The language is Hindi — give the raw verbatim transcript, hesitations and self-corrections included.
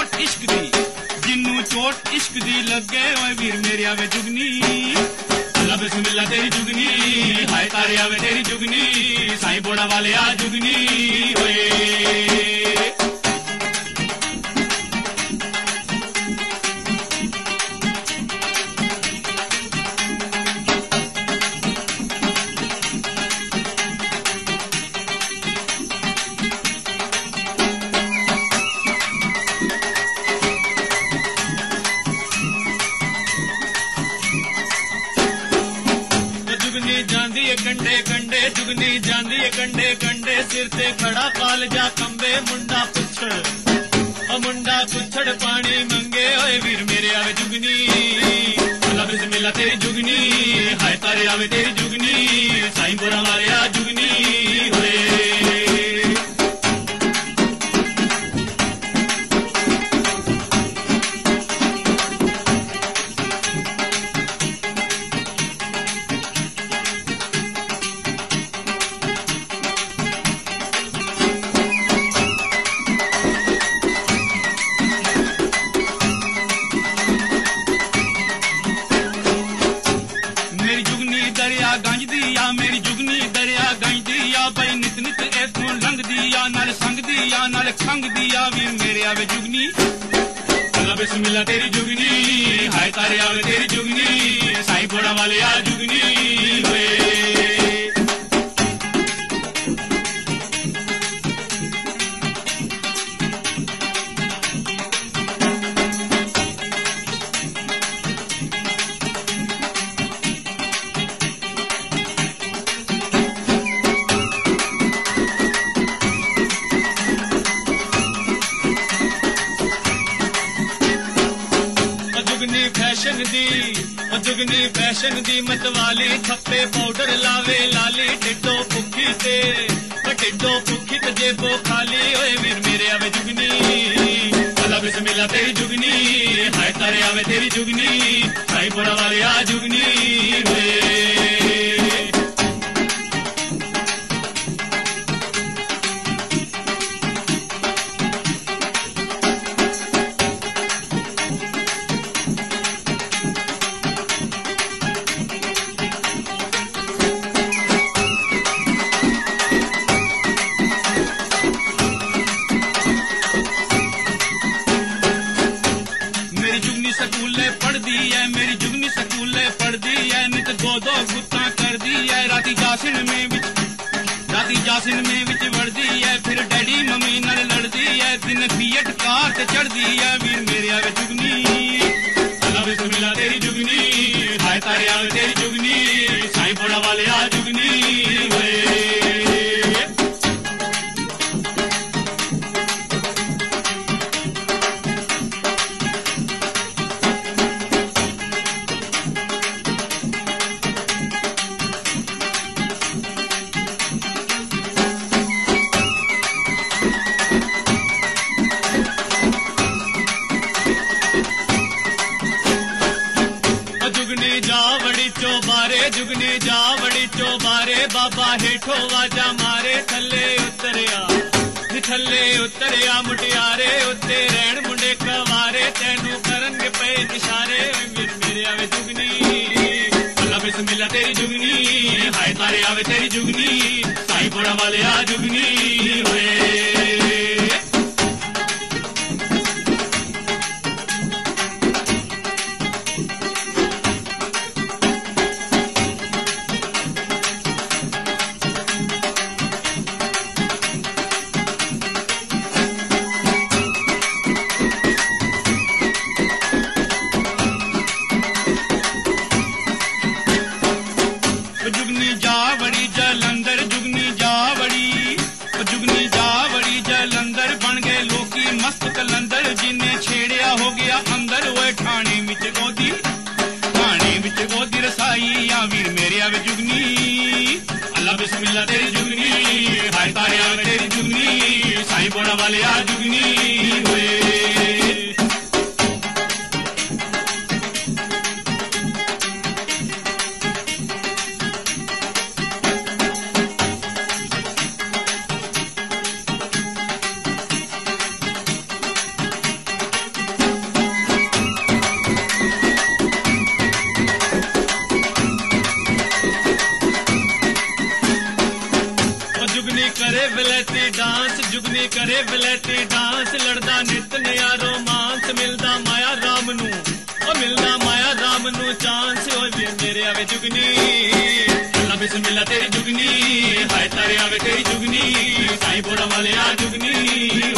चोट इश्क दी जिन्नू चोट इश्क दी लगे ओए वीर मेरे आवे जुगनी अल्लाह बिस्मिल्लाह तेरी जुगनी हाय तारे आवे तेरी जुगनी साईं बोड़ा वाले आ जुगनी ओए कंडे कंडे जुगनी जांदी कंडे कंडे सिर ते खड़ा कालजा कंबे मुंडा पुछड़ ओ मुंडा पुछड़ पानी मंगे ओए वीर मेरे आवे जुगनी अल्लाह बिस्मिल्लाह तेरी जुगनी हाय तारे आवे तेरी जुगनी साईं बोरा वाले आ जुगनी होए खंग दिया वीर मेरे आवे जुगनी अल्लाह बिस्मिल्लाह तेरी जुगनी हाय तारे आवे तेरी जुगनी साईं बोड़ा वाले आ जुगनी होए जुगनी फैशन दी मतवाली थप्पे पाउडर लावे लाली टिड्डो भुखी से टिड्डो भुखी ते जेबो खाली ओए वीर मेरे आवे जुगनी अल्लाह बिस्मिल्लाह तेरी जुगनी हाय तारे आवे तेरी जुगनी साईं बोड़ा वाले आ जुगनी होए जासिन में विच राती जासिन में विच वड़दी है फिर डैडी मम्मी नाल लड़दी है दिन बीएट कार ते चढ़दी है वीर मेरे आवे जुगनी अल्लाह बिस्मिल्लाह तेरी जुगनी हाय तारे आवे तेरी जुगनी साईं बोड़ा वाले आ जुगनी होए जुगनी जा बड़ी चौबारे बाबा हेठो वाजा मारे थले उतरिया थले उतरिया मुटियारे उत्ते रहन मुंडे कवारे तेनू करनगे पे इशारे मेरे आवे जुगनी अल्लाह बिस्मिल्लाह तेरी जुगनी हाय तारे आवे तेरी जुगनी साईं बोड़ा वाले आ जुगनी होए बिस्मिल्लाह तेरी जुगनी हाय तारे आवे तेरी जुगनी साईं बोड़ा वाले आ जुगनी होए करे वलैती डांस जुगनी करे वलैती डांस लड़दा नित नया रोमांस मिलदा माया राम नू ओ मिलदा माया राम नू चांस ओ वे मेरे आवे जुगनी अल्लाह बिस्मिल्लाह तेरी जुगनी हाय तारे आवे तेरी जुगनी साईं बोड़ा वाले आ जुगनी